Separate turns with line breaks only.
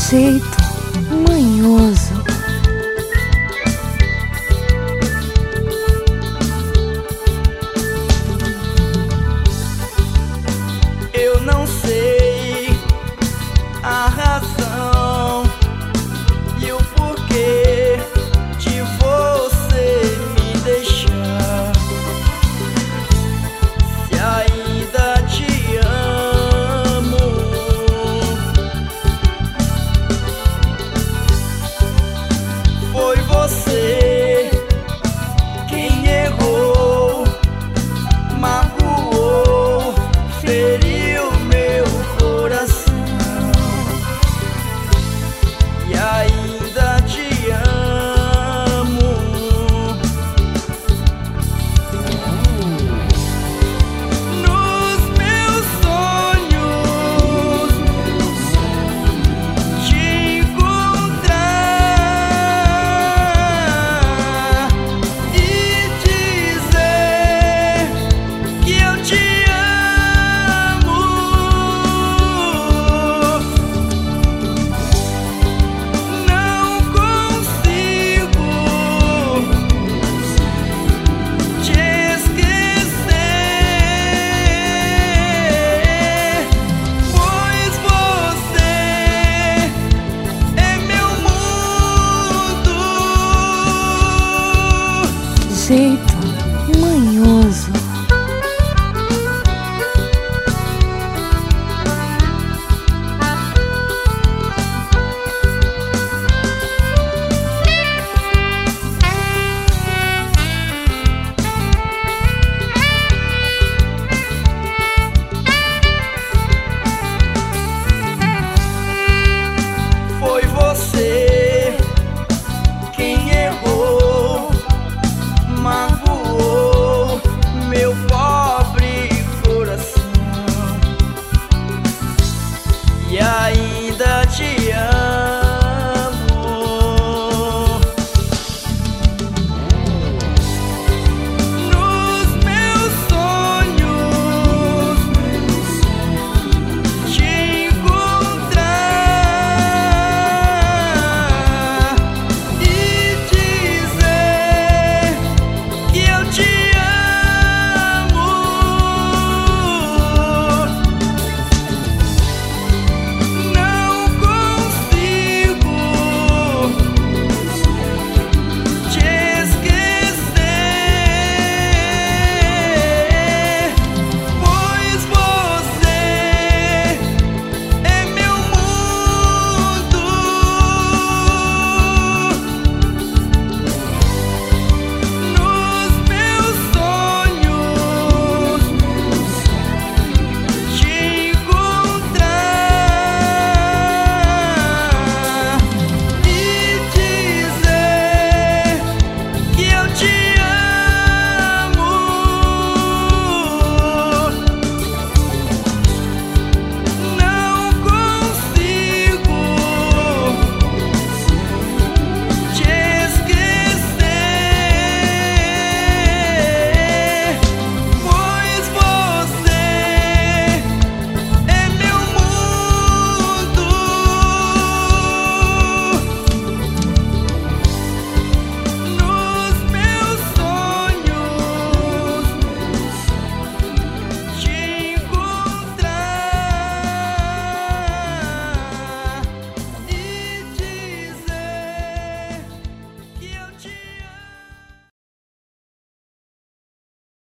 jeito manhoso.
Eu não sei a razão e o porquê de você me deixar. Se ainda te amo, foi você quem errou, magoou, feriu meu coração. E ainda te amo. Nos meus sonhos te encontrar e dizer que eu te amo. Não consigo te esquecer, pois você é meu mundo.
Jeito